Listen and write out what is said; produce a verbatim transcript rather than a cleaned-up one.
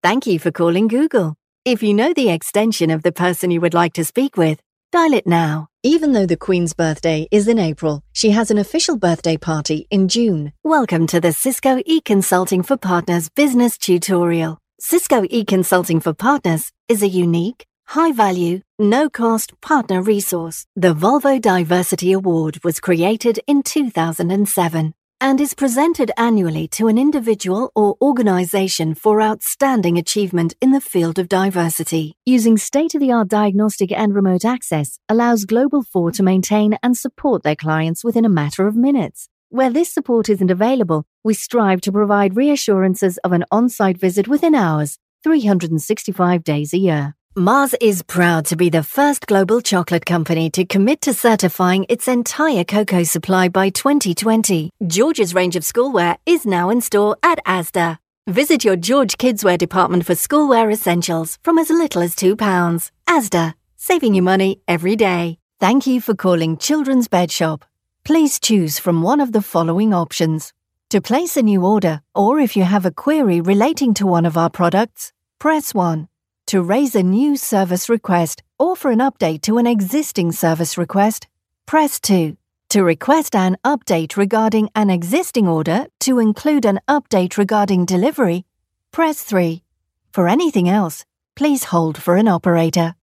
Thank you for calling Google. If you know the extension of the person you would like to speak with, dial it now. Even though the Queen's birthday is in April, she has an official birthday party in June. Welcome to the Cisco eConsulting for Partners business tutorial. Cisco eConsulting for Partners is a unique, high-value, no-cost partner resource. The Volvo Diversity Award was created in two thousand seven and is presented annually to an individual or organization for outstanding achievement in the field of diversity. Using state-of-the-art diagnostic and remote access allows Global four to maintain and support their clients within a matter of minutes. Where this support isn't available, we strive to provide reassurances of an on-site visit within hours, three hundred sixty-five days a year. Mars is proud to be the first global chocolate company to commit to certifying its entire cocoa supply by twenty twenty. George's range of schoolwear is now in store at Asda. Visit your George Kidswear department for schoolwear essentials from as little as two pounds. Asda, saving you money every day. Thank you for calling Children's Bed Shop. Please choose from one of the following options. To place a new order, or if you have a query relating to one of our products, press one. To raise a new service request or for an update to an existing service request, press two. To request an update regarding an existing order to include an update regarding delivery, press three. For anything else, please hold for an operator.